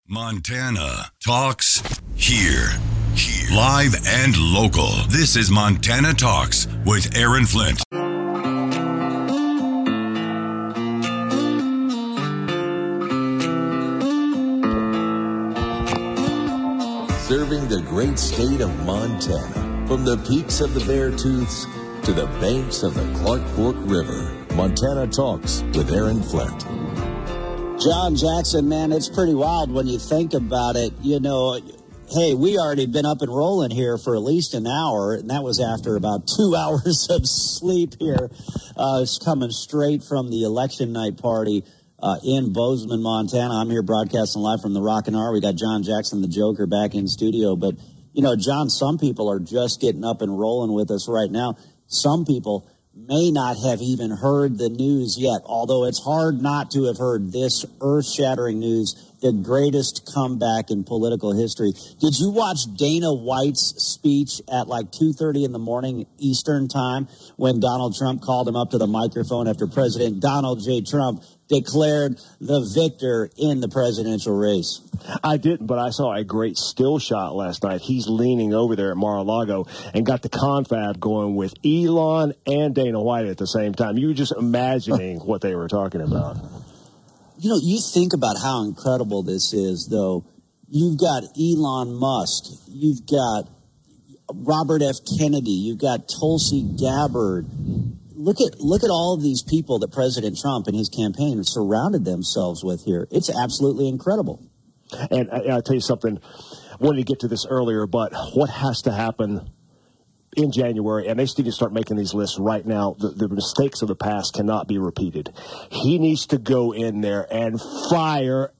Montana Talks here. Live and local. This is Montana Talks with Aaron Flint. Serving the great state of Montana, from the peaks of the Beartooths to the banks of the Clark Fork River. Montana Talks with Aaron Flint. John Jackson, man, it's pretty wild when you think about it. You know, hey, we already been up and rolling here for at least an hour, and that was after about 2 hours of sleep here. It's coming straight from the election night party in Bozeman, Montana. I'm here broadcasting live from the Rockin' R. We got John Jackson, the Joker, back in studio. But, you know, John, some people are just getting up and rolling with us right now. Some people may not have even heard the news yet, although it's hard not to have heard this earth-shattering news, the greatest comeback in political history. Did you watch Dana White's speech at like 2:30 in the morning Eastern time when Donald Trump called him up to the microphone after President Donald J. Trump declared the victor in the presidential race? I didn't, but I saw a great still shot last night. He's leaning over there at Mar-a-Lago and got the confab going with Elon and Dana White at the same time. You were just imagining what they were talking about. You know, you think about how incredible this is, though. You've got Elon Musk. You've got Robert F. Kennedy. You've got Tulsi Gabbard. Look at all of these people that President Trump and his campaign surrounded themselves with here. It's absolutely incredible. And I'll tell you something. I wanted to get to this earlier, but what has to happen in January, and they need to start making these lists right now. The mistakes of the past cannot be repeated. He needs to go in there and fire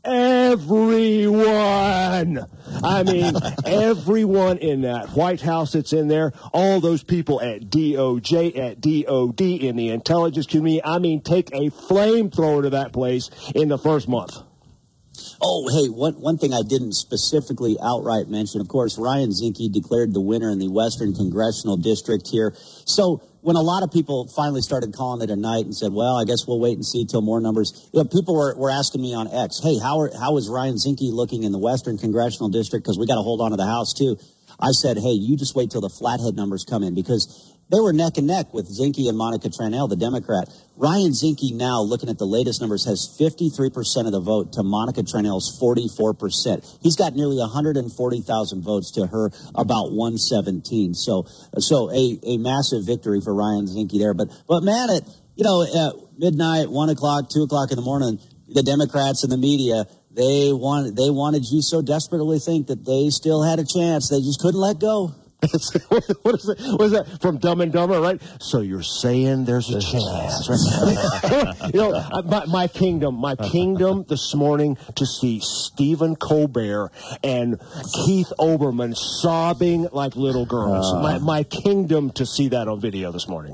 everyone. I mean, everyone in that White House that's in there, all those people at DOJ, at DOD, in the intelligence community. I mean, take a flamethrower to that place in the first month. Oh, hey, one thing I didn't specifically outright mention, of course, Ryan Zinke declared the winner in the Western Congressional District here. So when a lot of people finally started calling it a night and said, well, I guess we'll wait and see till more numbers, you know, people were asking me on X, hey, how is Ryan Zinke looking in the Western Congressional District? Because we got to hold on to the House, too. I said, hey, you just wait till the Flathead numbers come in, because they were neck and neck with Zinke and Monica Tranel, the Democrat. Ryan Zinke now, looking at the latest numbers, has 53% of the vote to Monica Tranel's 44%. He's got nearly 140,000 votes to her about 117. So a massive victory for Ryan Zinke there. But man, at midnight, 1 o'clock, 2 o'clock in the morning, the Democrats and the media, they wanted you so desperately think that they still had a chance. They just couldn't let go. What is that from Dumb and Dumber, right? So you're saying there's a chance, right? You know, my kingdom this morning to see Stephen Colbert and Keith Olbermann sobbing like little girls. My kingdom to see that on video this morning.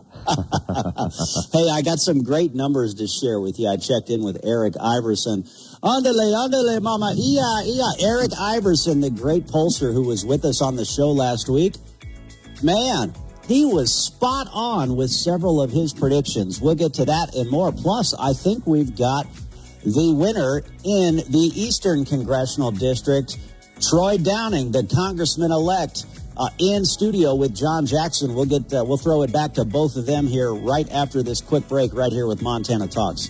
Hey, I got some great numbers to share with you. I checked in with Eric Iverson. Andale, mama, iya. Eric Iverson, the great pollster who was with us on the show last week. Man, he was spot on with several of his predictions. We'll get to that and more. Plus, I think we've got the winner in the Eastern Congressional District, Troy Downing, the congressman-elect, in studio with John Jackson. We'll throw it back to both of them here right after this quick break right here with Montana Talks.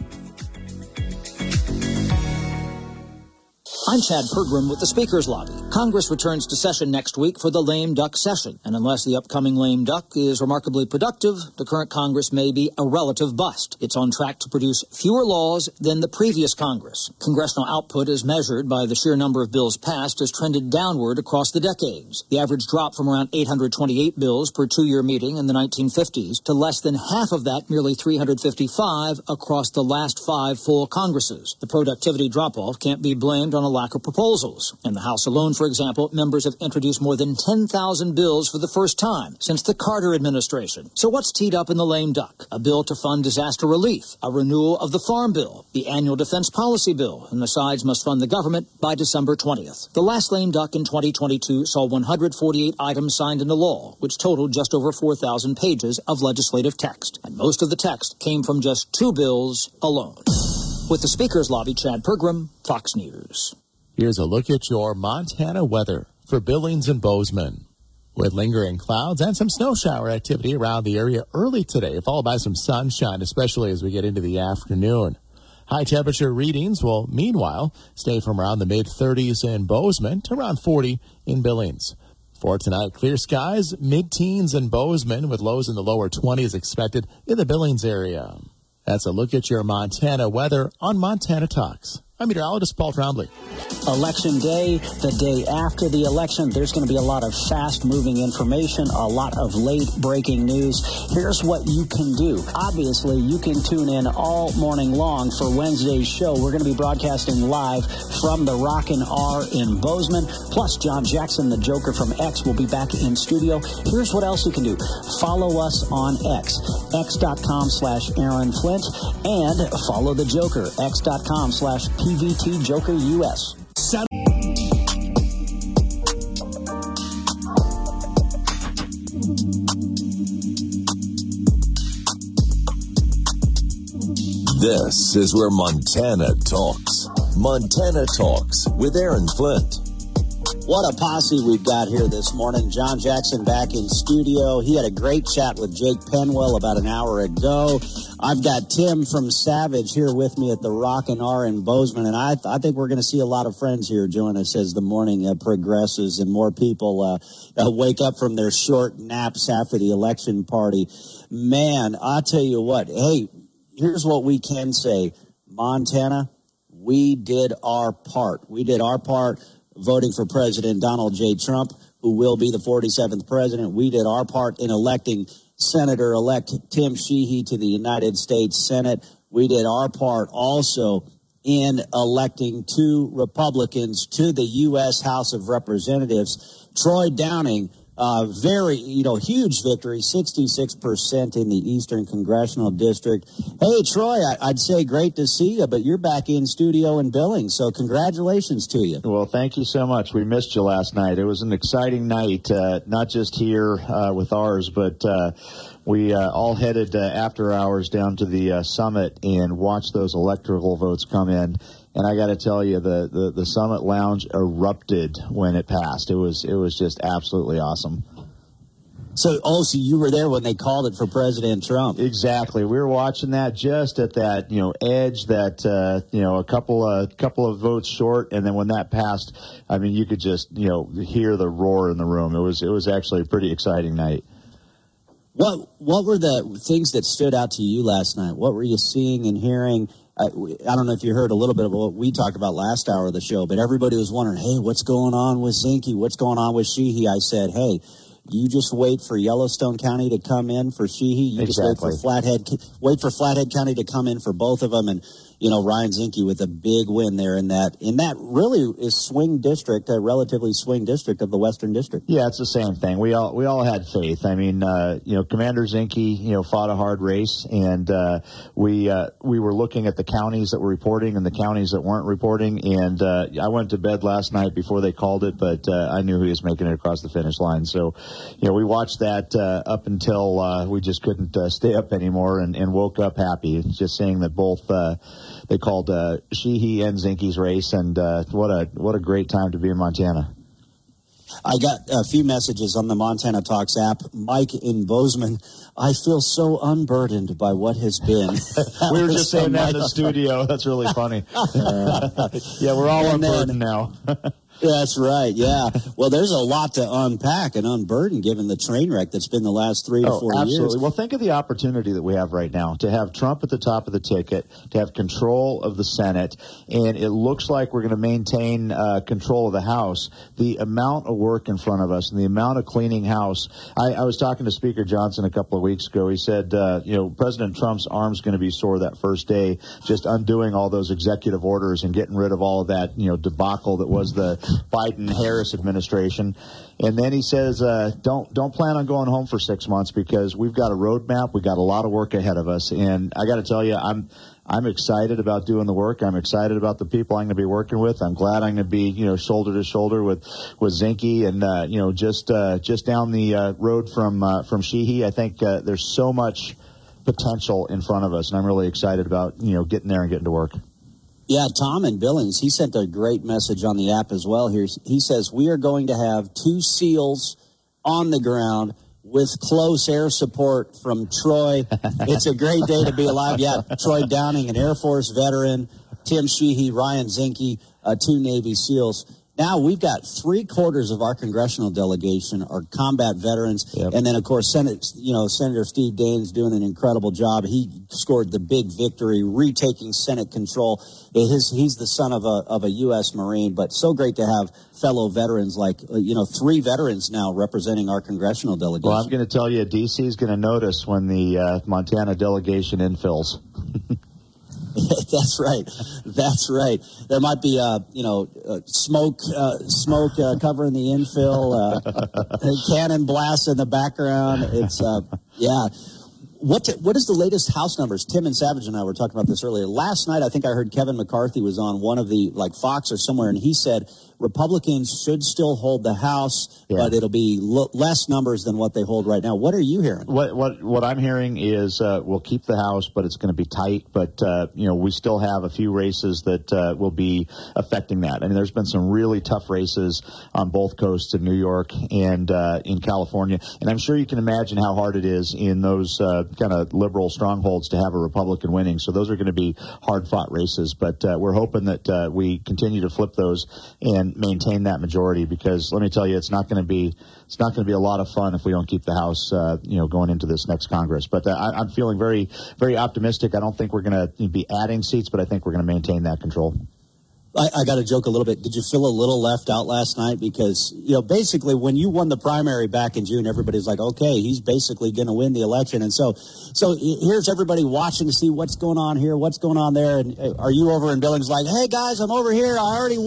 I'm Chad Pergram with the Speaker's Lobby. Congress returns to session next week for the lame duck session. And unless the upcoming lame duck is remarkably productive, the current Congress may be a relative bust. It's on track to produce fewer laws than the previous Congress. Congressional output, as measured by the sheer number of bills passed, has trended downward across the decades. The average dropped from around 828 bills per two-year meeting in the 1950s to less than half of that, merely 355, across the last 5 full Congresses. The productivity drop-off can't be blamed on a lack of proposals. In the House alone, for example, members have introduced more than 10,000 bills for the first time since the Carter administration. So what's teed up in the lame duck? A bill to fund disaster relief, a renewal of the Farm Bill, the annual defense policy bill, and the sides must fund the government by December 20th. The last lame duck in 2022 saw 148 items signed into law, which totaled just over 4,000 pages of legislative text. And most of the text came from just 2 bills alone. With the Speaker's Lobby, Chad Pergram, Fox News. Here's a look at your Montana weather for Billings and Bozeman. With lingering clouds and some snow shower activity around the area early today, followed by some sunshine, especially as we get into the afternoon. High temperature readings will, meanwhile, stay from around the mid-30s in Bozeman to around 40 in Billings. For tonight, clear skies, mid-teens in Bozeman with lows in the lower 20s expected in the Billings area. That's a look at your Montana weather on Montana Talks. I'm meteorologist Paul Trombley. Election day, the day after the election, there's going to be a lot of fast-moving information, a lot of late-breaking news. Here's what you can do. Obviously, you can tune in all morning long for Wednesday's show. We're going to be broadcasting live from the Rockin' R in Bozeman. Plus, John Jackson, the Joker from X, will be back in studio. Here's what else you can do. Follow us on X, x.com/Aaron Flint, and follow the Joker, x.com/PVT Joker US. This is where Montana talks. Montana Talks with Aaron Flint. What a posse we've got here this morning. John Jackson back in studio. He had a great chat with Jake Penwell about an hour ago. I've got Tim from Savage here with me at the Rockin' R in Bozeman, and I think we're going to see a lot of friends here join us as the morning progresses and more people wake up from their short naps after the election party. Man, I'll tell you what. Hey, here's what we can say. Montana, we did our part. We did our part voting for President Donald J. Trump, who will be the 47th president. We did our part in electing Senator-elect Tim Sheehy to the United States Senate. We did our part also in electing 2 Republicans to the U.S. House of Representatives. Troy Downing, very, huge victory, 66% in the Eastern Congressional District. Hey, Troy, I'd say great to see you, but you're back in studio in Billings, so congratulations to you. Well, thank you so much. We missed you last night. It was an exciting night, not just here with ours, but we all headed after hours down to the summit and watched those electoral votes come in. And I got to tell you, the Summit Lounge erupted when it passed. It was just absolutely awesome. So you were there when they called it for President Trump. Exactly. We were watching that just at that, edge that, a couple of votes short. And then when that passed, I mean, you could just, hear the roar in the room. It was actually a pretty exciting night. What were the things that stood out to you last night? What were you seeing and hearing? I don't know if you heard a little bit of what we talked about last hour of the show, but everybody was wondering, hey, what's going on with Zinke? What's going on with Sheehy? I said, hey, you just wait for Yellowstone County to come in for Sheehy. You exactly. just wait for Flathead County to come in for both of them. And, Ryan Zinke with a big win there in that really is swing district, a relatively swing district of the Western District. Yeah, it's the same thing. We all had faith. I mean, Commander Zinke, fought a hard race, and we were looking at the counties that were reporting and the counties that weren't reporting. And I went to bed last night before they called it, but I knew he was making it across the finish line. So, we watched that up until we just couldn't stay up anymore and woke up happy. Just saying that both they called Sheehy and Zinke's race, and what a great time to be in Montana. I got a few messages on the Montana Talks app. Mike in Bozeman, I feel so unburdened by what has been. We were just saying that in the studio. That's really funny. Yeah, we're all unburdened now. That's right, yeah. Well, there's a lot to unpack and unburden given the train wreck that's been the last 3 to 4 absolutely. years. Well, think of the opportunity that we have right now to have Trump at the top of the ticket, to have control of the Senate, and it looks like we're going to maintain control of the House. The amount of work in front of us and the amount of cleaning house. I was talking to Speaker Johnson a couple of weeks ago. He said, President Trump's arm's going to be sore that first day, just undoing all those executive orders and getting rid of all of that, debacle that was the Biden-Harris administration. And then he says, don't plan on going home for 6 months because we've got a roadmap. We've got a lot of work ahead of us. And I got to tell you, I'm excited about doing the work. I'm excited about the people I'm going to be working with. I'm glad I'm going to be, shoulder to shoulder with Zinke and, just down the road from Sheehy. I think there's so much potential in front of us, and I'm really excited about, getting there and getting to work. Yeah, Tom in Billings, he sent a great message on the app as well here. He says, we are going to have 2 SEALs on the ground with close air support from Troy. It's a great day to be alive. Yeah, Troy Downing, an Air Force veteran, Tim Sheehy, Ryan Zinke, 2 Navy SEALs. Now we've got 3/4 of our congressional delegation are combat veterans, and then of course Senator Steve Daines doing an incredible job. He scored the big victory, retaking Senate control. He's the son of a U.S. Marine, but so great to have fellow veterans like 3 veterans now representing our congressional delegation. Well, I'm going to tell you, D.C. is going to notice when the Montana delegation infills. That's right. That's right. There might be, smoke covering the infill, cannon blasts in the background. It's, What is the latest House numbers? Tim and Savage and I were talking about this earlier. Last night, I think I heard Kevin McCarthy was on one of the, Fox or somewhere, and he said Republicans should still hold the House, but it'll be less numbers than what they hold right now. What are you hearing? What I'm hearing is we'll keep the House, but it's going to be tight. But, we still have a few races that will be affecting that. I mean, there's been some really tough races on both coasts of New York and in California. And I'm sure you can imagine how hard it is in those kind of liberal strongholds to have a Republican winning. So those are going to be hard-fought races. But we're hoping that we continue to flip those and maintain that majority, because let me tell you, it's not going to be a lot of fun if we don't keep the House, going into this next Congress. But I'm feeling very, very optimistic. I don't think we're going to be adding seats, but I think we're going to maintain that control. I got to joke a little bit. Did you feel a little left out last night? Because, basically when you won the primary back in June, everybody's like, okay, he's basically going to win the election. And so here's everybody watching to see what's going on here, what's going on there. And are you over in Billings like, hey, guys, I'm over here. I already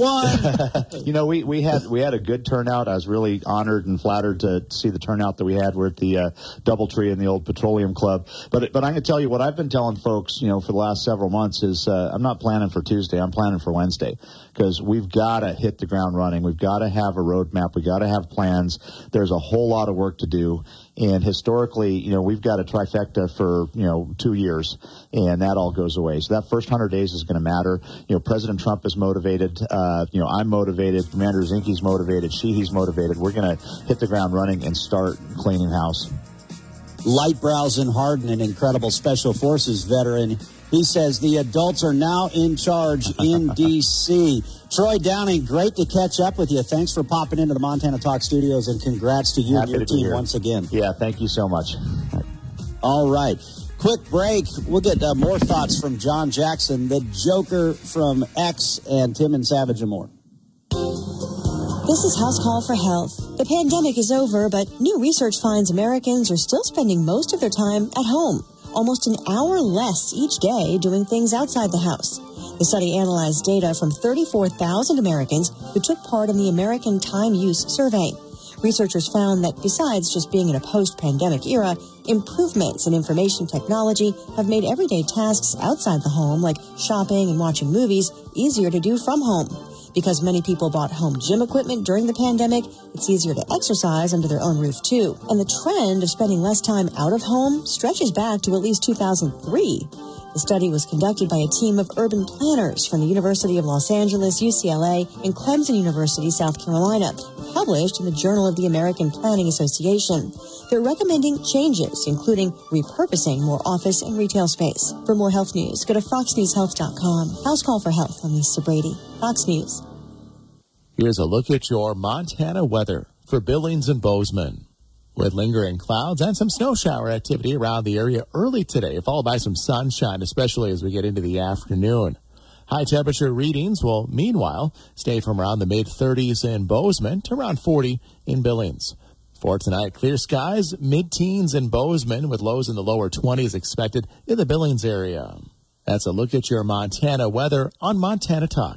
won. We had a good turnout. I was really honored and flattered to see the turnout that we had. We're at the Doubletree in the old Petroleum Club. But I'm going to tell you what I've been telling folks, for the last several months is I'm not planning for Tuesday. I'm planning for Wednesday. Because we've got to hit the ground running. We've got to have a roadmap. We've got to have plans. There's a whole lot of work to do. And historically, we've got a trifecta for, 2 years, and that all goes away. So that first 100 days is going to matter. President Trump is motivated. I'm motivated. Commander Zinke's motivated. Sheehy's motivated. We're going to hit the ground running and start cleaning house. Lightbrowsen Harden, an incredible Special Forces veteran. He says the adults are now in charge in D.C. Troy Downing, great to catch up with you. Thanks for popping into the Montana Talk studios, and congrats to you and your team once again. Yeah, thank you so much. All right. Quick break. We'll get more thoughts from John Jackson, the Joker from X, and Tim and Savage and more. This is House Call for Health. The pandemic is over, but new research finds Americans are still spending most of their time at home. Almost an hour less each day doing things outside the house. The study analyzed data from 34,000 Americans who took part in the American Time Use Survey. Researchers found that besides just being in a post-pandemic era, improvements in information technology have made everyday tasks outside the home, like shopping and watching movies, easier to do from home. Because many people bought home gym equipment during the pandemic, it's easier to exercise under their own roof, too. And the trend of spending less time out of home stretches back to at least 2003. The study was conducted by a team of urban planners from the University of Los Angeles, UCLA, and Clemson University, South Carolina, published in the Journal of the American Planning Association. They're recommending changes, including repurposing more office and retail space. For more health news, go to foxnewshealth.com. House Call for Health. I'm Lisa Brady. Fox News. Here's a look at your Montana weather for Billings and Bozeman. With lingering clouds and some snow shower activity around the area early today, followed by some sunshine, especially as we get into the afternoon. High temperature readings will, meanwhile, stay from around the mid-30s in Bozeman to around 40 in Billings. For tonight, clear skies, mid-teens in Bozeman with lows in the lower 20s expected in the Billings area. That's a look at your Montana weather on Montana Talks.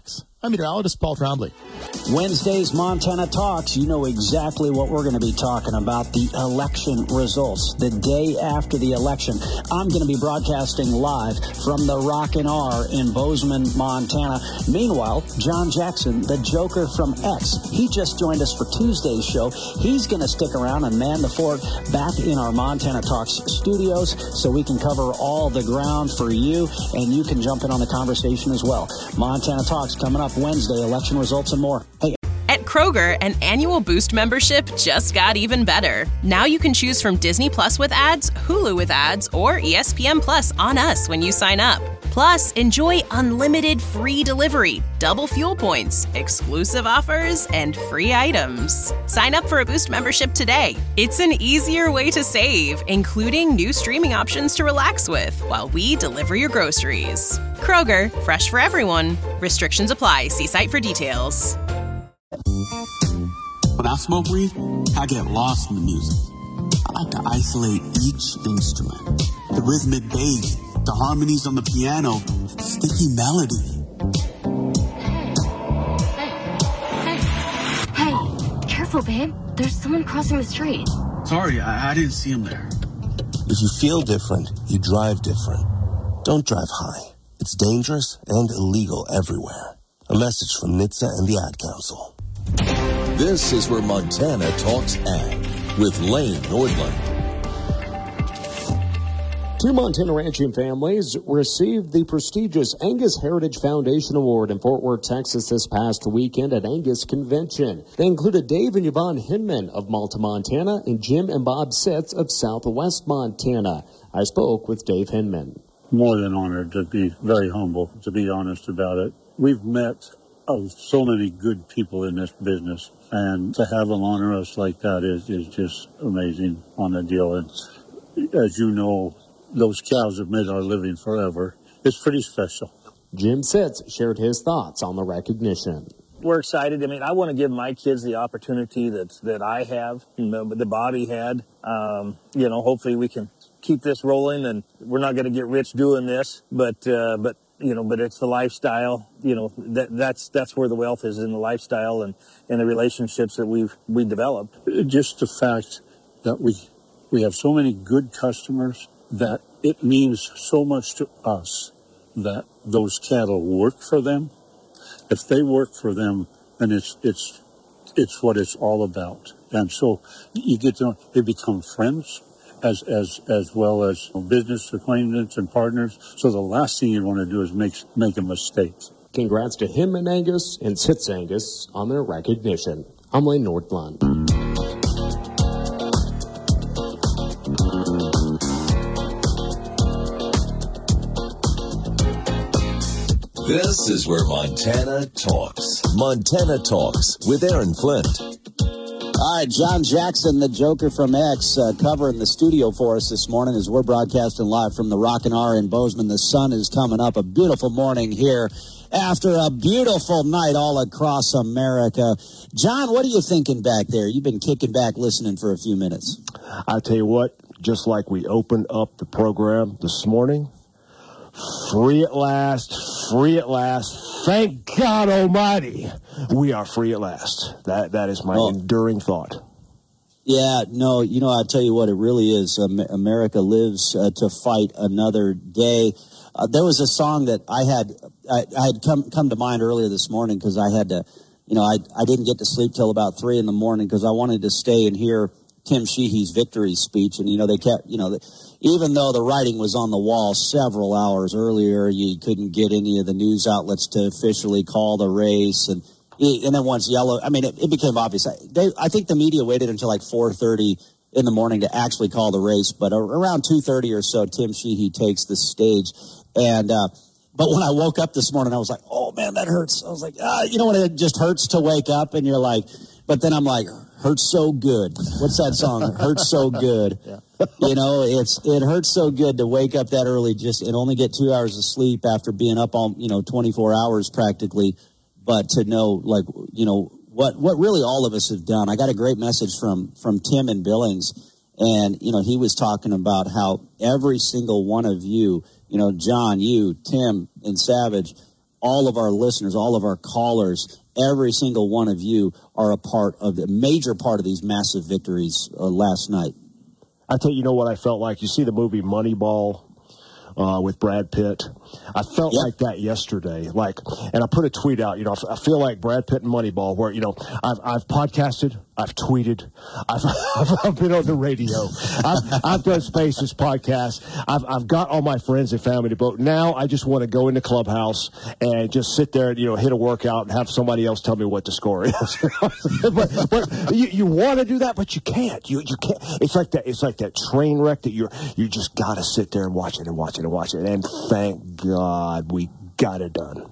I'm meteorologist Paul Trombley. Wednesday's Montana Talks, you know exactly what we're going to be talking about, the election results. The day after the election, I'm going to be broadcasting live from the Rockin' R in Bozeman, Montana. Meanwhile, John Jackson, the Joker from X, he just joined us for Tuesday's show. He's going to stick around and man the fort back in our Montana Talks studios so we can cover all the ground for you, and you can jump in on the conversation as well. Montana Talks coming up Wednesday, election results and more. Hey. At Kroger, an annual Boost membership just got even better. Now you can choose from Disney Plus with ads, Hulu with ads, or ESPN Plus on us when you sign up. Plus, enjoy unlimited free delivery, double fuel points, exclusive offers, and free items. Sign up for a Boost membership today. It's an easier way to save, including new streaming options to relax with while we deliver your groceries. Kroger, fresh for everyone. Restrictions apply. See site for details. When I smoke weed, I get lost in the music. I like to isolate each instrument. The rhythmic bass, the harmonies on the piano, sticky melody. Hey, careful, babe. There's someone crossing the street. Sorry, I didn't see him there. If you feel different, you drive different. Don't drive high. It's dangerous and illegal everywhere. A message from NHTSA and the Ad Council. This is where Montana Talks Ag with Lane Nordlund. Two Montana ranching families received the prestigious Angus Heritage Foundation Award in Fort Worth, Texas this past weekend at Angus Convention. They included Dave and Yvonne Hinman of Malta, Montana, and Jim and Bob Sitz of Southwest Montana. I spoke with Dave Hinman. More than honored, to be very humble, to be honest about it. We've met so many good people in this business, and to have them honor us like that is just amazing on the deal. And as you know, those cows have made our living forever. It's pretty special. Jim Sitz shared his thoughts on the recognition. We're excited. I mean, I want to give my kids the opportunity that I have, that Bobby had. Hopefully we can keep this rolling, and we're not going to get rich doing this, but it's the lifestyle. That's where the wealth is, in the lifestyle and the relationships that we developed. Just the fact that we have so many good customers, that it means so much to us that those cattle work for them. If they work for them, then it's what it's all about. And so you get to know, they become friends as well as business acquaintances and partners. So the last thing you want to do is make a mistake. Congrats to him and Angus and Sitz Angus on their recognition. I'm Lane Nordlund. This is where Montana Talks. Montana Talks with Aaron Flint. All right, John Jackson, the Joker from X, covering the studio for us this morning as we're broadcasting live from the Rockin' R in Bozeman. The sun is coming up. A beautiful morning here after a beautiful night all across America. John, what are you thinking back there? You've been kicking back listening for a few minutes. I tell you what, just like we opened up the program this morning, free at last, free at last. Thank God Almighty, we are free at last. That is my enduring thought. Yeah, no, I tell you what, it really is. America lives to fight another day. There was a song that I had come to mind earlier this morning because I had to, I didn't get to sleep till about 3 a.m. because I wanted to stay and hear Tim Sheehy's victory speech. And, they kept, even though the writing was on the wall several hours earlier, you couldn't get any of the news outlets to officially call the race. And then once it became obvious. I think the media waited until like 4:30 in the morning to actually call the race. But around 2:30 or so, Tim Sheehy takes the stage. And but when I woke up this morning, I was like, oh, man, that hurts. I was like, when it just hurts to wake up and you're like, but then I'm like, hurts so good. What's that song? Hurts so good. Yeah. It hurts so good to wake up that early and only get 2 hours of sleep after being up all, 24 hours practically. But to know, what really all of us have done. I got a great message from Tim in Billings, and, he was talking about how every single one of you, John, you, Tim, and Savage, all of our listeners, all of our callers, every single one of you are a major part of these massive victories last night. I tell you, what I felt like? You see the movie Moneyball with Brad Pitt? I felt like that yesterday. And I put a tweet out, I feel like Brad Pitt and Moneyball, where, I've podcasted, I've tweeted, I've been on the radio, I've done Spaces podcasts, I've got all my friends and family to vote. Now I just want to go in the clubhouse and just sit there and, hit a workout and have somebody else tell me what the score is. but you want to do that, but you can't. You can't. It's like that train wreck that you just got to sit there and watch it and watch it and watch it. And thank God we got it done.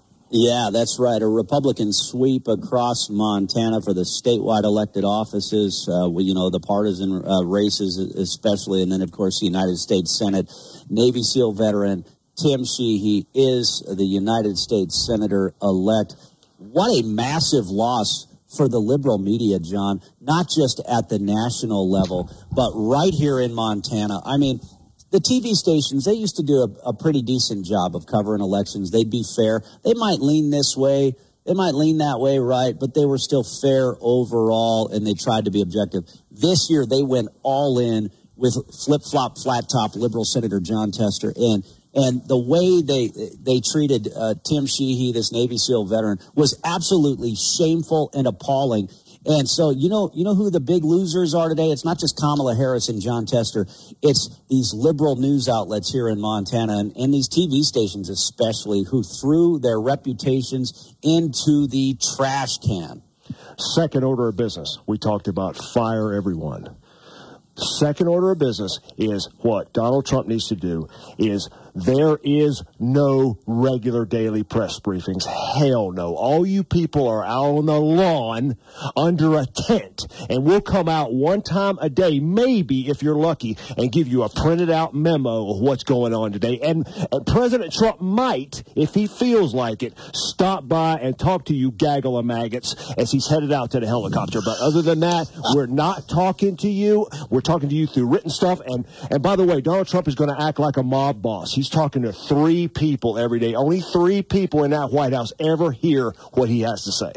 Yeah, that's right. A Republican sweep across Montana for the statewide elected offices, the partisan races especially, and then, of course, the United States Senate. Navy SEAL veteran Tim Sheehy is the United States Senator-elect. What a massive loss for the liberal media, John, not just at the national level, but right here in Montana. I mean, the TV stations, they used to do a pretty decent job of covering elections. They'd be fair. They might lean this way. They might lean that way, right? But they were still fair overall, and they tried to be objective. This year, they went all in with flip-flop, flat-top liberal Senator Jon Tester. And the way they treated Tim Sheehy, this Navy SEAL veteran, was absolutely shameful and appalling. And so, you know who the big losers are today? It's not just Kamala Harris and Jon Tester. It's these liberal news outlets here in Montana and these TV stations especially, who threw their reputations into the trash can. Second order of business. We talked about fire everyone. Second order of business is what Donald Trump needs to do is there is no regular daily press briefings. Hell no. All you people are out on the lawn under a tent, and we'll come out one time a day, maybe if you're lucky, and give you a printed out memo of what's going on today. And President Trump might, if he feels like it, stop by and talk to you gaggle of maggots as he's headed out to the helicopter. But other than that, we're not talking to you. We're talking to you through written stuff. And by the way, Donald Trump is going to act like a mob boss. He's talking to 3 people every day. Only 3 people in that White House ever hear what he has to say.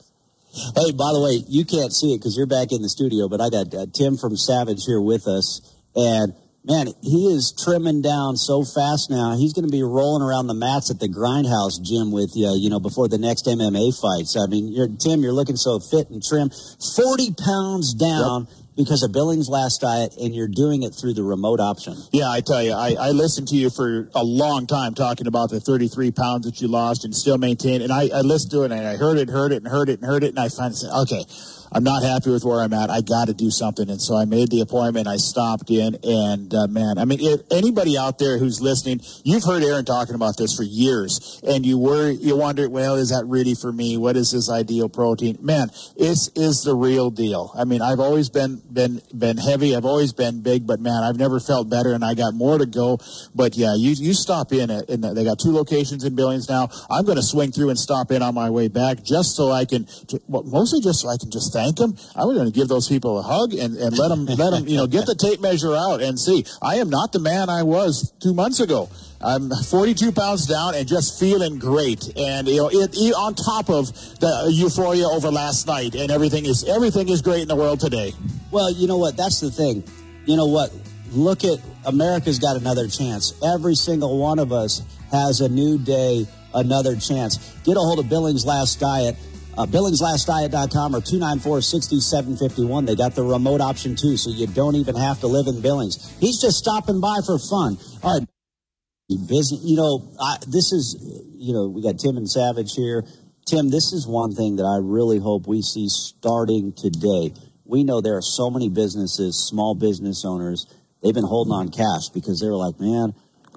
Hey, by the way, you can't see it because you're back in the studio, but I got Tim from Savage here with us. And, man, he is trimming down so fast now. He's going to be rolling around the mats at the Grindhouse gym with you, before the next MMA fights. I mean, Tim, you're looking so fit and trim. 40 pounds down. Yep. Because of Billings Last Diet, and you're doing it through the remote option. Yeah, I tell you, I listened to you for a long time talking about the 33 pounds that you lost and still maintain. And I listened to it, and I heard it, and I finally said, okay, I'm not happy with where I'm at. I got to do something. And so I made the appointment. I stopped in, and man, I mean, anybody out there who's listening, you've heard Aaron talking about this for years, and you wonder, well, is that really for me? What is this ideal protein? Man, it is the real deal. I mean, I've always been heavy. I've always been big, but man, I've never felt better, and I got more to go. But yeah, you stop in they got 2 locations in Billings now. I'm going to swing through and stop in on my way back just so I can, mostly just so I can just thank them. I was going to give those people a hug and let them get the tape measure out and see. I am not the man I was 2 months ago. I'm 42 pounds down and just feeling great. And on top of the euphoria over last night, and everything is great in the world today. Well, you know what? That's the thing. You know what? Look at America's got another chance. Every single one of us has a new day, another chance. Get a hold of Billings Last Diet. BillingsLastDiet.com or 294-6751. They got the remote option too, so you don't even have to live in Billings. He's just stopping by for fun. All right. Business, this is, we got Tim and Savage here. Tim, this is one thing that I really hope we see starting today. We know there are so many businesses, small business owners, they've been holding on cash because they're like, man,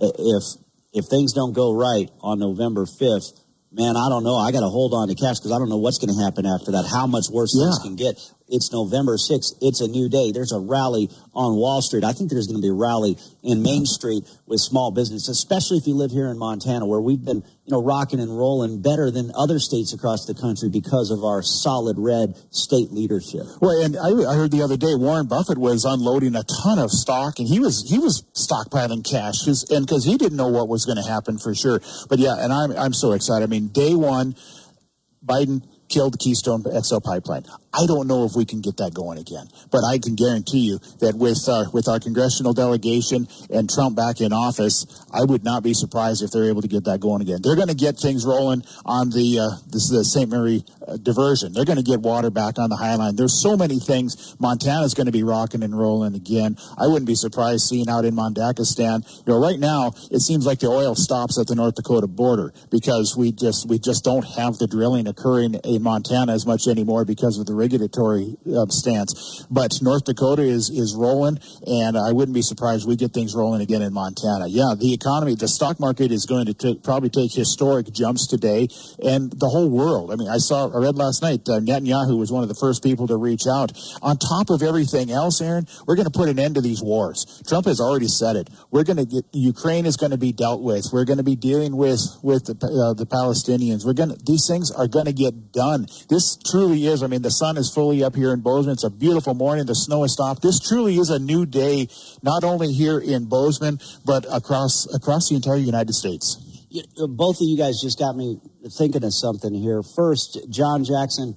if things don't go right on November 5th, man, I don't know. I got to hold on to cash because I don't know what's going to happen after that, how much worse things can get. It's November 6th. It's a new day. There's a rally on Wall Street. I think there's going to be a rally in Main Street with small business, especially if you live here in Montana, where we've been, rocking and rolling better than other states across the country because of our solid red state leadership. Well, and I heard the other day Warren Buffett was unloading a ton of stock, and he was stockpiling cash because he didn't know what was going to happen for sure. But yeah, and I'm so excited. I mean, day one, Biden killed the Keystone XL pipeline. I don't know if we can get that going again, but I can guarantee you that with our congressional delegation and Trump back in office, I would not be surprised if they're able to get that going again. They're going to get things rolling on the St. Mary diversion. They're going to get water back on the Highline. There's so many things. Montana's going to be rocking and rolling again. I wouldn't be surprised seeing out in Mondakistan. Right now it seems like the oil stops at the North Dakota border because we just don't have the drilling occurring in Montana as much anymore because of the regulatory stance. But North Dakota is rolling, and I wouldn't be surprised we get things rolling again in Montana. Yeah, the economy, the stock market is going to probably take historic jumps today, and the whole world. I mean, I read last night, Netanyahu was one of the first people to reach out. On top of everything else, Aaron, we're going to put an end to these wars. Trump has already said it. We're going to get, Ukraine is going to be dealt with. We're going to be dealing with the Palestinians. These things are going to get done. This truly is, I mean, the sun is fully up here in Bozeman. It's a beautiful morning. The snow has stopped. This truly is a new day, not only here in Bozeman, but across the entire United States. Both of you guys just got me thinking of something here. First, John Jackson,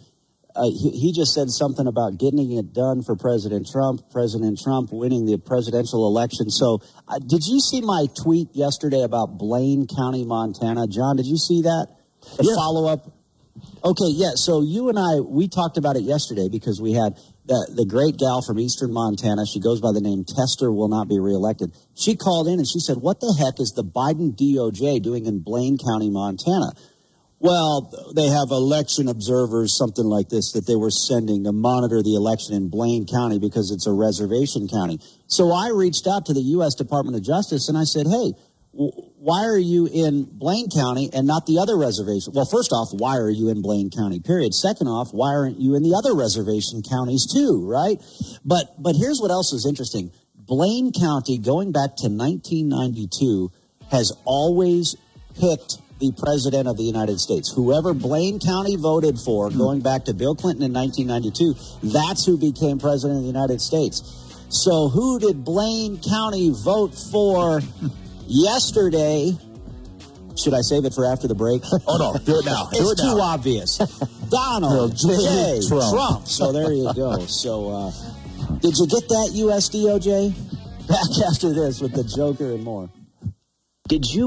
he just said something about getting it done for President Trump winning the presidential election. So did you see my tweet yesterday about Blaine County, Montana? John, did you see that? The follow-up? Okay, yeah, so you and I, we talked about it yesterday because we had the great gal from eastern Montana. She goes by the name Tester, will not be reelected. She called in and she said, what the heck is the Biden DOJ doing in Blaine County, Montana? Well, they have election observers, something like this, that they were sending to monitor the election in Blaine County because it's a reservation county. So I reached out to the U.S. Department of Justice and I said, hey, why are you in Blaine County and not the other reservation? Well, first off, why are you in Blaine County, period? Second off, why aren't you in the other reservation counties too, right? But here's what else is interesting. Blaine County, going back to 1992, has always picked the president of the United States. Whoever Blaine County voted for, going back to Bill Clinton in 1992, that's who became president of the United States. So who did Blaine County vote for yesterday? Should I save it for after the break? Oh, no. Do it now. It's too obvious. Donald J. Trump. So there you go. So did you get that, US DOJ? Back after this with the Joker and more. Did you?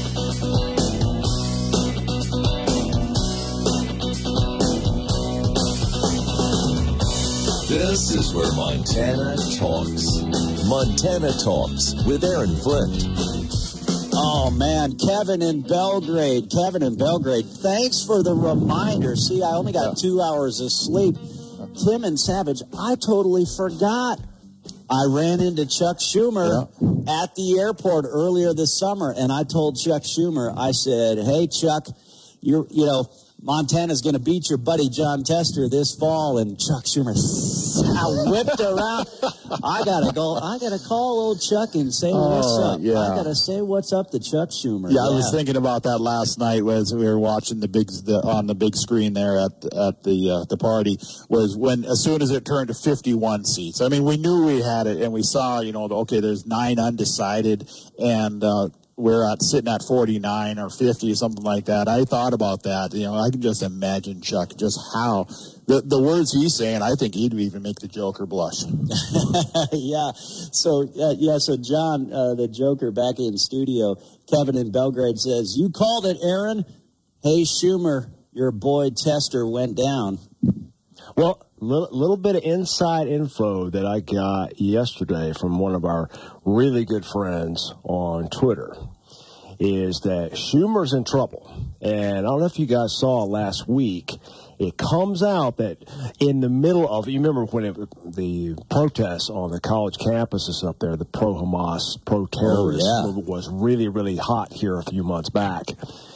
This is where Montana talks. Montana Talks with Aaron Flint. Oh, man, Kevin in Belgrade. Thanks for the reminder. See, I only got 2 hours of sleep. Tim and Savage, I totally forgot. I ran into Chuck Schumer at the airport earlier this summer, and I told Chuck Schumer, I said, hey, Chuck, Montana's going to beat your buddy John Tester this fall, and Chuck Schumer whipped around. I got to call old Chuck and say what's up. Yeah. I got to say what's up to Chuck Schumer. Yeah, I was thinking about that last night as we were watching on the big screen there at the party, was when as soon as it turned to 51 seats. I mean, we knew we had it, and we saw, there's 9 undecided, and we're sitting at 49 or 50, something like that. I thought about that. I can just imagine Chuck, just how the words he's saying. I think he'd even make the Joker blush. Yeah. So John, the Joker, back in studio. Kevin in Belgrade says, "You called it, Aaron. Hey, Schumer, your boy Tester went down." Well, little bit of inside info that I got yesterday from one of our really good friends on Twitter is that Schumer's in trouble. And I don't know if you guys saw last week, it comes out that in the middle of, you remember when the protests on the college campuses up there, the pro-Hamas, pro-terrorist movement was really, really hot here a few months back.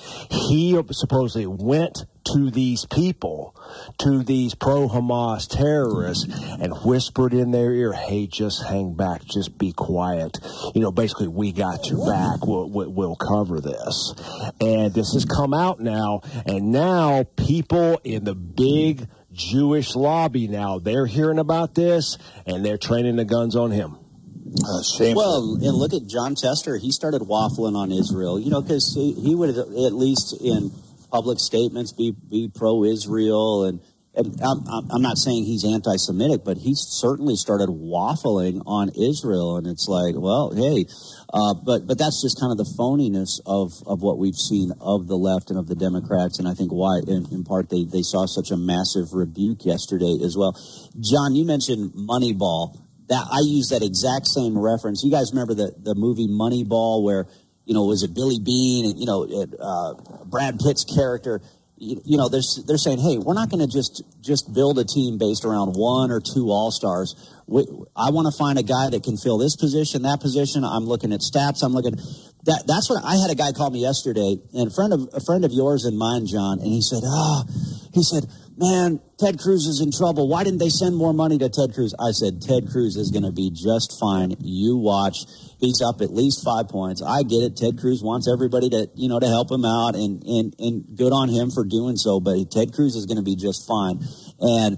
He supposedly went to these people, to these pro-Hamas terrorists, and whispered in their ear, hey, just hang back, just be quiet. Basically, we got your back. We'll cover this. And this has come out now, and now people in the big Jewish lobby now, they're hearing about this, and they're training the guns on him. Well, and look at John Tester. He started waffling on Israel, because he would at least in public statements be pro-Israel, and I'm not saying he's anti-Semitic, but he certainly started waffling on Israel, and it's like, well, hey, but that's just kind of the phoniness of what we've seen of the left and of the Democrats, and I think why, in part, they saw such a massive rebuke yesterday as well. John, you mentioned Moneyball. That I use that exact same reference. You guys remember the movie Moneyball, where was it Billy Bean and Brad Pitt's character? They're saying, hey, we're not going to just build a team based around one or two all-stars. I want to find a guy that can fill this position, that position. I'm looking at stats. I'm looking at that's what I had a guy call me yesterday, and a friend of yours and mine, John, and he said, man, Ted Cruz is in trouble. Why didn't they send more money to Ted Cruz? I said, Ted Cruz is going to be just fine. You watch. He's up at least 5 points. I get it. Ted Cruz wants everybody to help him out, and good on him for doing so. But Ted Cruz is going to be just fine. And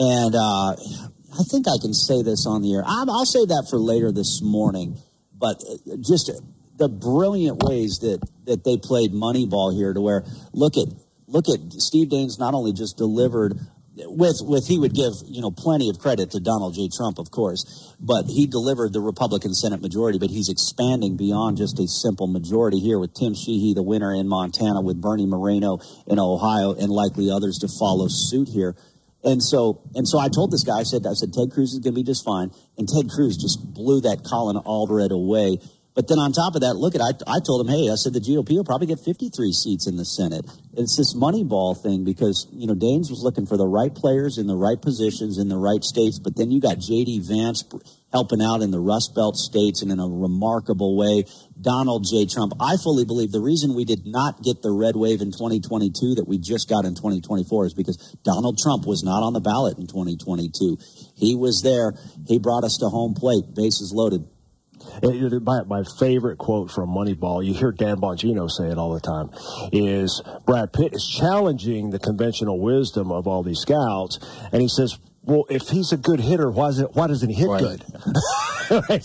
I think I can say this on the air. I'll say that for later this morning. But just the brilliant ways that they played Moneyball here, to where look at Steve Daines not only just delivered with he would give plenty of credit to Donald J. Trump, of course, but he delivered the Republican Senate majority, but he's expanding beyond just a simple majority here with Tim Sheehy, the winner in Montana, with Bernie Moreno in Ohio, and likely others to follow suit here. And so I told this guy, I said Ted Cruz is going to be just fine, and Ted Cruz just blew that Colin Albright away. But then on top of that, I told him, hey, I said the GOP will probably get 53 seats in the Senate. It's this Moneyball thing because, Daines was looking for the right players in the right positions in the right states. But then you got J.D. Vance helping out in the Rust Belt states and in a remarkable way. Donald J. Trump. I fully believe the reason we did not get the red wave in 2022 that we just got in 2024 is because Donald Trump was not on the ballot in 2022. He was there. He brought us to home plate, bases loaded. My favorite quote from Moneyball, you hear Dan Bongino say it all the time, is Brad Pitt is challenging the conventional wisdom of all these scouts, and he says, well, if he's a good hitter, why doesn't he hit good? But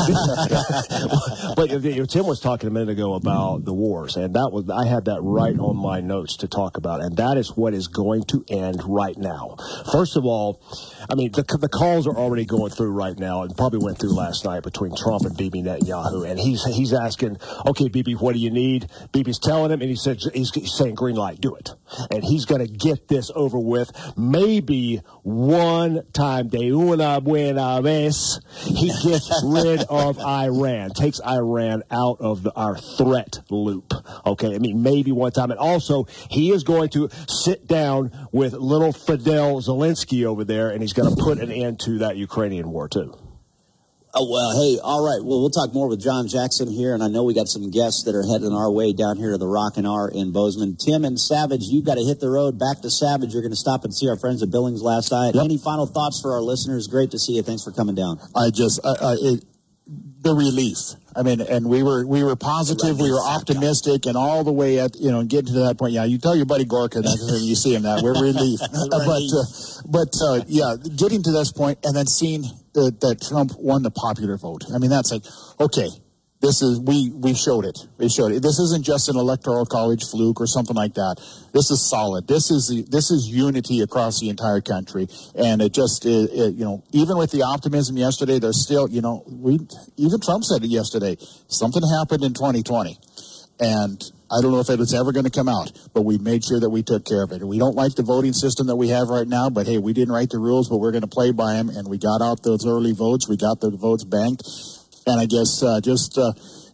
Tim was talking a minute ago about the wars, and I had that right on my notes to talk about, and that is what is going to end right now. First of all, I mean, the calls are already going through right now, and probably went through last night between Trump and Bibi Netanyahu, and he's asking, okay, Bibi, what do you need? Bibi's telling him, and he's saying, green light, do it. And he's going to get this over with. Maybe one time, de una buena vez, he gets rid of Iran, takes Iran out of our threat loop. Okay, I mean, maybe one time. And also, he is going to sit down with little Fidel Zelensky over there, and he's going to put an end to that Ukrainian war, too. Oh, well, hey, all right. Well, we'll talk more with John Jackson here, and I know we got some guests that are heading our way down here to the Rockin' R in Bozeman. Tim and Savage, you've got to hit the road back to Savage. You're going to stop and see our friends at Billings last night. Yep. Any final thoughts for our listeners? Great to see you. Thanks for coming down. The relief. I mean, and we were positive, we were optimistic, and all the way at getting to that point. Yeah, you tell your buddy Gorka that when you see him that we're relief. But getting to this point and then seeing that Trump won the popular vote. I mean, that's like, okay, this is we showed it. We showed it. This isn't just an electoral college fluke or something like that. This is solid. This is unity across the entire country, and it just even with the optimism yesterday, there's still even Trump said it yesterday. Something happened in 2020, and I don't know if it was ever going to come out, but we made sure that we took care of it. And we don't like the voting system that we have right now, but hey, we didn't write the rules, but we're going to play by them, and we got out those early votes. We got the votes banked. And I guess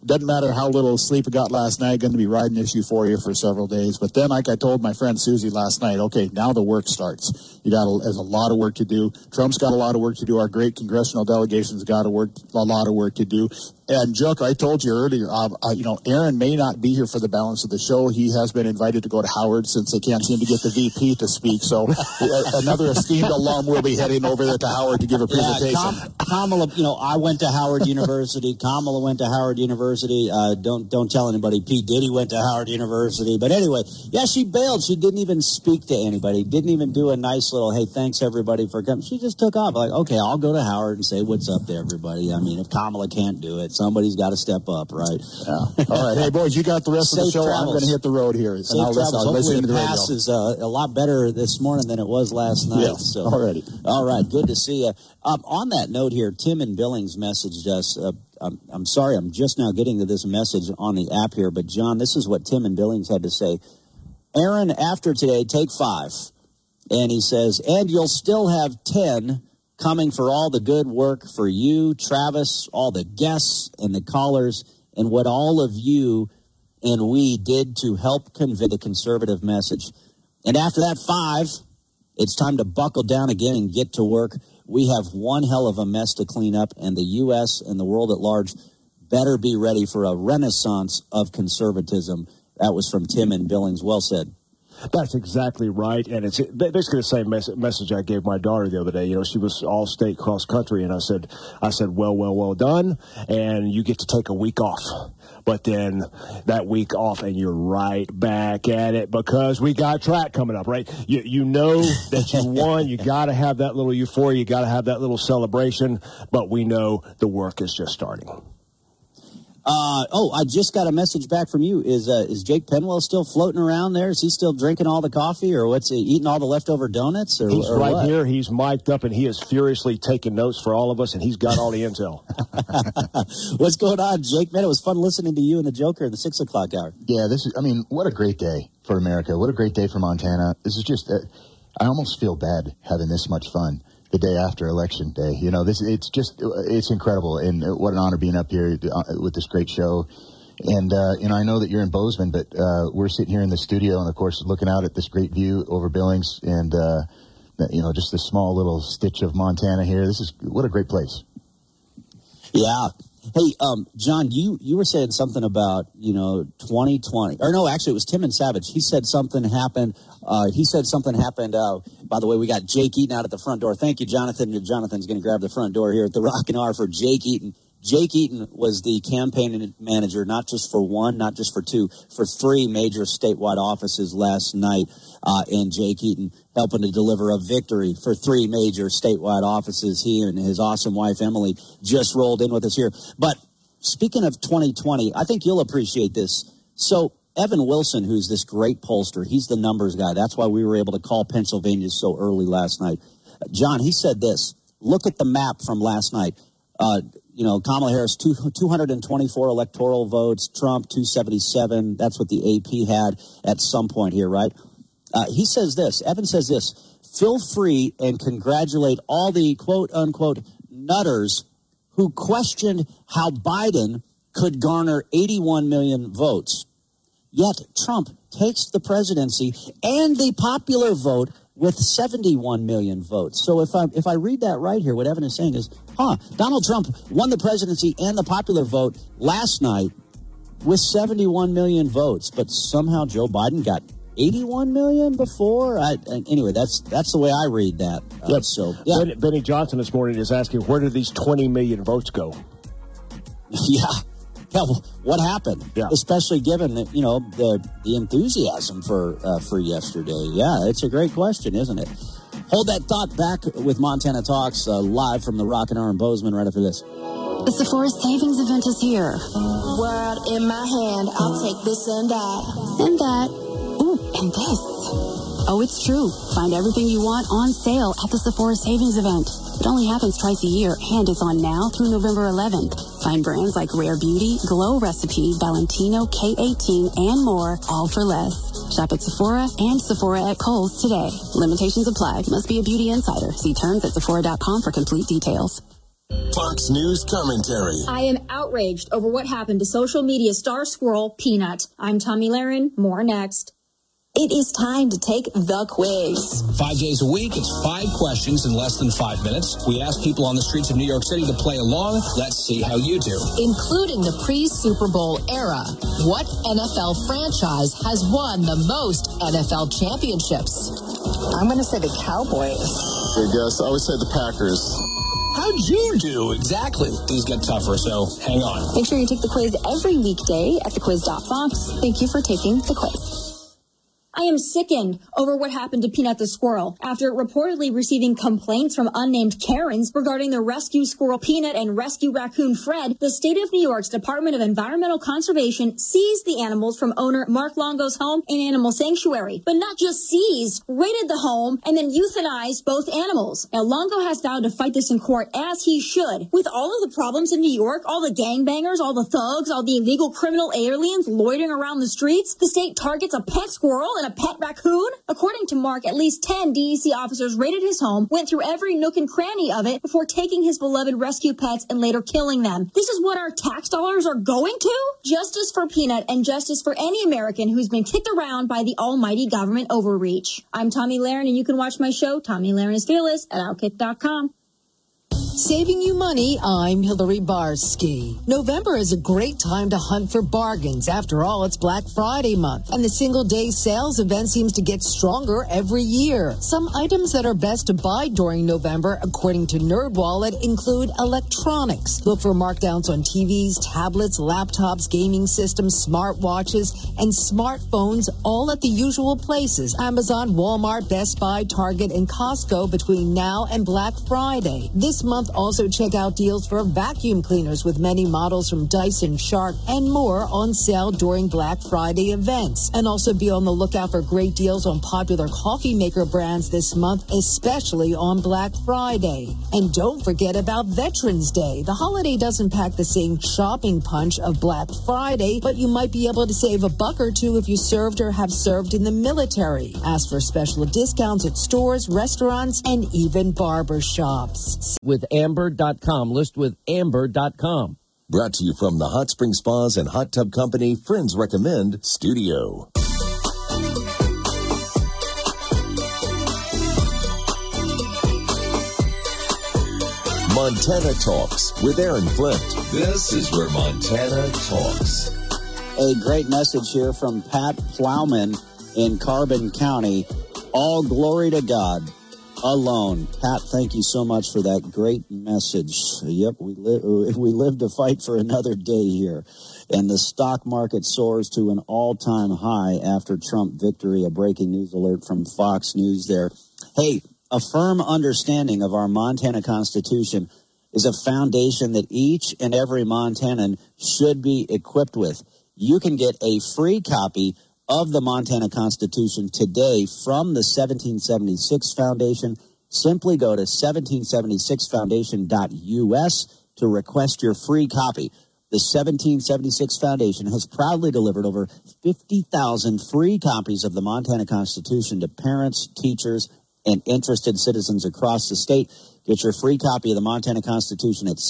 doesn't matter how little sleep I got last night, going to be riding this euphoria for several days. But then, like I told my friend Susie last night, okay, now the work starts. There's a lot of work to do. Trump's got a lot of work to do. Our great congressional delegation's got a lot of work to do. And, Joke, I told you earlier, Aaron may not be here for the balance of the show. He has been invited to go to Howard since they can't seem to get the VP to speak. So another esteemed alum will be heading over there to Howard to give a presentation. Kamala, I went to Howard University. Kamala went to Howard University. Don't tell anybody. P. Diddy went to Howard University. But anyway, yeah, she bailed. She didn't even speak to anybody. Didn't even do a nice little, hey, thanks everybody for coming. She just took off. Like, okay, I'll go to Howard and say what's up to everybody. I mean, if Kamala can't do it, somebody's got to step up, right? Yeah. All right. Hey, boys, you got the rest of the show. Travels. I'm going to hit the road here. And Safe travels. Hopefully the pass is a lot better this morning than it was last night. Yeah, so. already. All right. Good to see you. On that note here, Tim in Billings messaged us. I'm sorry, I'm just now getting to this message on the app here, but John, this is what Tim in Billings had to say. Aaron, after today, take 5. And he says, and you'll still have 10 coming for all the good work for you, Travis, all the guests and the callers, and what all of you and we did to help convey the conservative message. And after that 5, it's time to buckle down again and get to work. We have one hell of a mess to clean up, and the U.S. and the world at large better be ready for a renaissance of conservatism. That was from Tim in Billings. Well said. That's exactly right, and it's basically the same message I gave my daughter the other day. She was all state cross country, and I said, well done, and you get to take a week off. But then that week off, and you're right back at it because we got track coming up, right? You know that you won. You got to have that little euphoria. You got to have that little celebration. But we know the work is just starting. I just got a message back from you. Is Jake Penwell still floating around there? Is he still drinking all the coffee, or what's he eating all the leftover donuts? He's or right what? here. He's mic'd up, and he is furiously taking notes for all of us, and he's got all the intel. What's going on, Jake? Man, it was fun listening to you and the Joker in the 6 o'clock hour. Yeah, what a great day for America. What a great day for Montana. This is just, I almost feel bad having this much fun the day after Election Day. It's incredible, and what an honor being up here with this great show. And, I know that you're in Bozeman, but we're sitting here in the studio and, of course, looking out at this great view over Billings and, just this small little stitch of Montana here. What a great place. Yeah. Hey, John, you were saying something about, 2020. Or no, actually, it was Tim and Savage. He said something happened. By the way, we got Jake Eaton out at the front door. Thank you, Jonathan. Jonathan's going to grab the front door here at the Rockin' R for Jake Eaton. Jake Eaton was the campaign manager, not just for one, not just for two, for 3 major statewide offices last night. And Jake Eaton helping to deliver a victory for 3 major statewide offices. He and his awesome wife, Emily, just rolled in with us here. But speaking of 2020, I think you'll appreciate this. So Evan Wilson, who's this great pollster, he's the numbers guy. That's why we were able to call Pennsylvania so early last night. John, he said this. Look at the map from last night. Kamala Harris, 224 electoral votes, Trump, 277. That's what the AP had at some point here, right? He says this, Evan says this, feel free and congratulate all the quote-unquote nutters who questioned how Biden could garner 81 million votes. Yet Trump takes the presidency and the popular vote with 71 million votes. So if I read that right here, what Evan is saying is, Donald Trump won the presidency and the popular vote last night with 71 million votes, but somehow Joe Biden got 81 million before. Anyway, that's the way I read that. Yep. So yeah. Benny Johnson this morning is asking, where did these 20 million votes go? Yeah. Yeah, well, what happened? Yeah. Especially given that, the enthusiasm for yesterday. Yeah, it's a great question, isn't it? Hold that thought back with Montana Talks live from the Rockin' R in Bozeman right after this. The Sephora Savings Event is here. World in my hand, I'll take this and that. And that. Ooh, and this. Oh, it's true. Find everything you want on sale at the Sephora Savings Event. It only happens twice a year and is on now through November 11th. Find brands like Rare Beauty, Glow Recipe, Valentino, K18, and more, all for less. Shop at Sephora and Sephora at Kohl's today. Limitations apply. Must be a beauty insider. See terms at Sephora.com for complete details. Fox News commentary. I am outraged over what happened to social media star squirrel Peanut. I'm Tommy Lahren. More next. It is time to take the quiz. 5 days a week, it's 5 questions in less than 5 minutes. We ask people on the streets of New York City to play along. Let's see how you do. Including the pre-Super Bowl era, what NFL franchise has won the most NFL championships? I'm going to say the Cowboys. Good guess. I would say the Packers. How'd you do? Exactly. These get tougher, so hang on. Make sure you take the quiz every weekday at thequiz.fox. Thank you for taking the quiz. I am sickened over what happened to Peanut the squirrel. After reportedly receiving complaints from unnamed Karens regarding the rescue squirrel Peanut and rescue raccoon Fred, the state of New York's Department of Environmental Conservation seized the animals from owner Mark Longo's home and animal sanctuary. But not just seized, raided the home, and then euthanized both animals. Now, Longo has vowed to fight this in court, as he should. With all of the problems in New York, all the gangbangers, all the thugs, all the illegal criminal aliens loitering around the streets, the state targets a pet squirrel and a pet raccoon? According to Mark, at least 10 DEC officers raided his home, went through every nook and cranny of it before taking his beloved rescue pets and later killing them. This is what our tax dollars are going to? Justice for Peanut and justice for any American who's been kicked around by the almighty government overreach. I'm Tommy Lahren, and you can watch my show, Tommy Lahren is Fearless, at Outkick.com. Saving you money, I'm Hillary Barsky. November is a great time to hunt for bargains. After all, it's Black Friday month, and the single-day sales event seems to get stronger every year. Some items that are best to buy during November, according to NerdWallet, include electronics. Look for markdowns on TVs, tablets, laptops, gaming systems, smartwatches, and smartphones, all at the usual places: Amazon, Walmart, Best Buy, Target, and Costco between now and Black Friday. This month, also check out deals for vacuum cleaners with many models from Dyson, Shark, and more on sale during Black Friday events. And also be on the lookout for great deals on popular coffee maker brands this month, especially on Black Friday. And don't forget about Veterans Day. The holiday doesn't pack the same shopping punch of Black Friday, but you might be able to save $1 or $2 if you served or have served in the military. Ask for special discounts at stores, restaurants, and even barber shops. With Amber.com. List with Amber.com. Brought to you from the Hot Spring Spas and Hot Tub Company Friends Recommend Studio. Montana Talks with Aaron Flint. This is where Montana talks. A great message here from Pat Plowman in Carbon County. All glory to God alone. Pat, thank you so much for that great message. Yep, we live to fight for another day here. And the stock market soars to an all-time high after Trump victory. A breaking news alert from Fox News there. Hey, a firm understanding of our Montana Constitution is a foundation that each and every Montanan should be equipped with. You can get a free copy of the Montana Constitution today from the 1776 Foundation. Simply go to 1776foundation.us to request your free copy. The 1776 Foundation has proudly delivered over 50,000 free copies of the Montana Constitution to parents, teachers, and interested citizens across the state. Get your free copy of the Montana Constitution at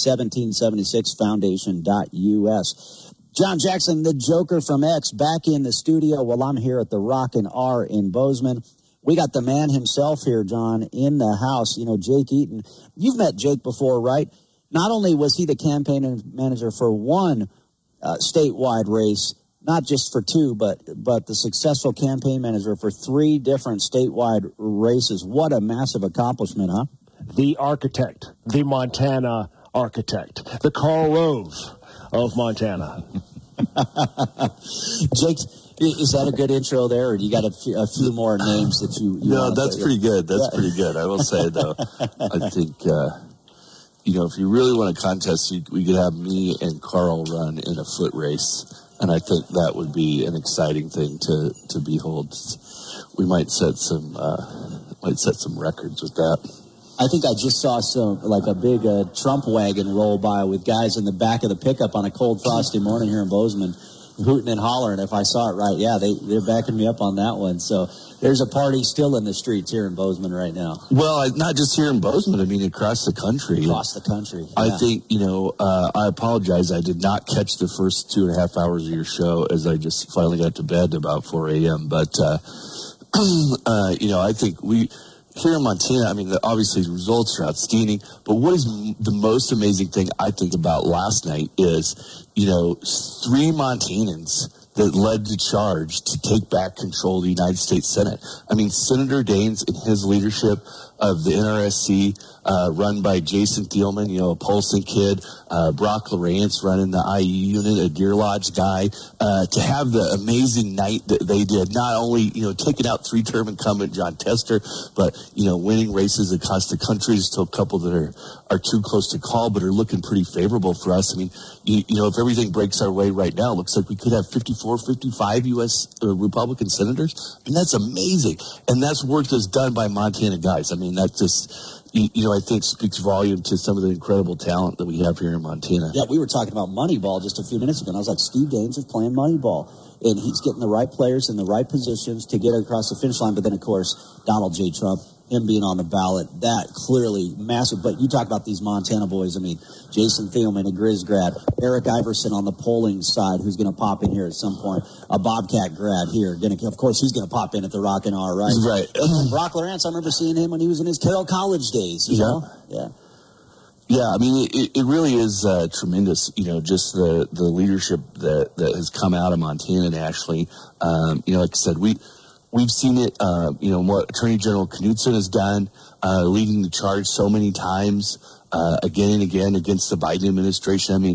1776foundation.us. John Jackson, the Joker from X, back in the studio while I'm here at the Rockin' R in Bozeman. We got the man himself here, John, in the house. You know, Jake Eaton. You've met Jake before, right? Not only was he the campaign manager for one statewide race, not just for two, but the successful campaign manager for 3 different statewide races. What a massive accomplishment, huh? The architect, the Montana architect, the Karl Rove of Montana. Jake, is that a good intro there, or do you got a few more names that you No, that's pretty good. That's pretty good. I will say, though, I think, if you really want a contest, we could have me and Carl run in a foot race, and I think that would be an exciting thing to behold. We might set some records with that. I think I just saw a big Trump wagon roll by with guys in the back of the pickup on a cold, frosty morning here in Bozeman hooting and hollering if I saw it right. Yeah, they're backing me up on that one. So there's a party still in the streets here in Bozeman right now. Well, not just here in Bozeman. I mean, across the country. Across the country. Yeah. I think, I apologize. I did not catch the first 2.5 hours of your show as I just finally got to bed about 4 a.m. But, I think here in Montana, I mean, obviously the results are outstanding, but what is the most amazing thing I think about last night is, 3 Montanans that led the charge to take back control of the United States Senate. I mean, Senator Daines and his leadership of the NRSC, run by Jason Thielman, a Polson kid, Brock Lawrence running the IE unit, a Deer Lodge guy, to have the amazing night that they did, not only, taking out 3-term incumbent John Tester, but, winning races across the country. There's still a couple that are too close to call, but are looking pretty favorable for us. I mean, if everything breaks our way right now, it looks like we could have 54, 55 U.S. Republican senators. I mean, that's amazing. And that's work that's done by Montana guys. I mean, that just, I think speaks volume to some of the incredible talent that we have here in Montana. Yeah, we were talking about Moneyball just a few minutes ago, and I was like, Steve Daines is playing Moneyball. And he's getting the right players in the right positions to get across the finish line. But then, of course, Donald J. Trump, him being on the ballot, that clearly massive. But you talk about these Montana boys. I mean, Jason Thielman, a Grizz grad, Eric Iverson on the polling side, who's going to pop in here at some point, a Bobcat grad here. Of course, he's going to pop in at the Rockin' R, right? Right. Brock Lawrence, I remember seeing him when he was in his Carroll College days. You know? Yeah. Yeah, I mean, it really is tremendous, just the leadership that has come out of Montana nationally. Like I said, we've seen it, what Attorney General Knudsen has done, leading the charge so many times, again and again against the Biden administration. I mean,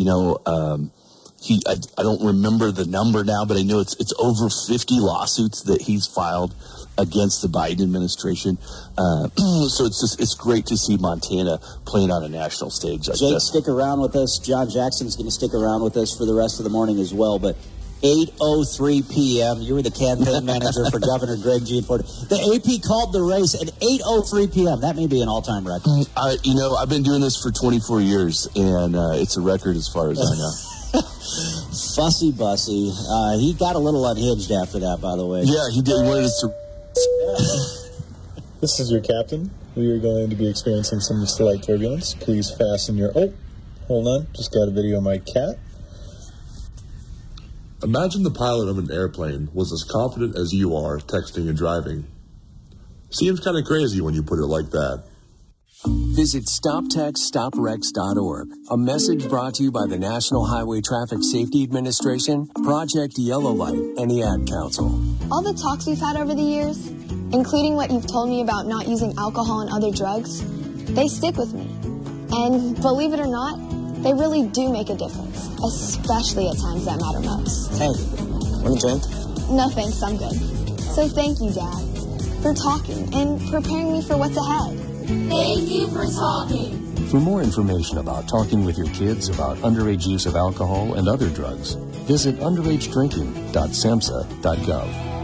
I don't remember the number now, but I know it's over 50 lawsuits that he's filed against the Biden administration. So it's great to see Montana playing on a national stage like Jake, this. stick around with us. John Jackson's going to stick around with us for the rest of the morning as well. But 8:03 p.m. You were the campaign manager for Governor Greg Gianforte. The AP called the race at 8:03 p.m. That may be an all-time record. I've been doing this for 24 years, and it's a record as far as I know. Fussy Bussy. He got a little unhinged after that, by the way. Yeah, he did. He wanted us to... This is your captain. We are going to be experiencing some slight turbulence. Please fasten your... Oh, hold on. Just got a video of my cat. Imagine the pilot of an airplane was as confident as you are texting and driving. Seems kind of crazy when you put it like that. Visit StopTextStopWrecks.org. A message brought to you by the National Highway Traffic Safety Administration, Project Yellow Light, and the Ad Council. All the talks we've had over the years, including what you've told me about not using alcohol and other drugs, they stick with me. And believe it or not, they really do make a difference, especially at times that matter most. Hey, want a drink? No thanks, I'm good. So thank you, Dad, for talking and preparing me for what's ahead. Thank you for talking. For more information about talking with your kids about underage use of alcohol and other drugs, visit underagedrinking.samhsa.gov.